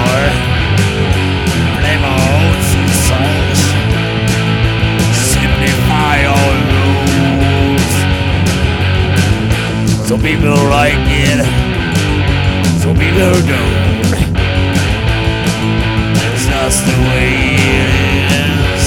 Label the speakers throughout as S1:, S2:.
S1: more. Blame out and such. Simplify all rules. Some people like it, some people don't. It's just the way it is.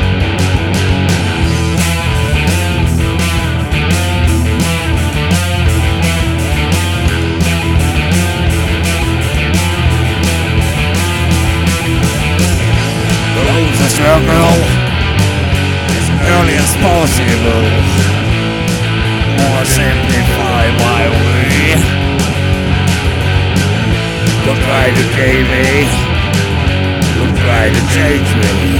S1: Close the circle as early as possible. More simplify my way. Don't try to tame me. Don't try to change me.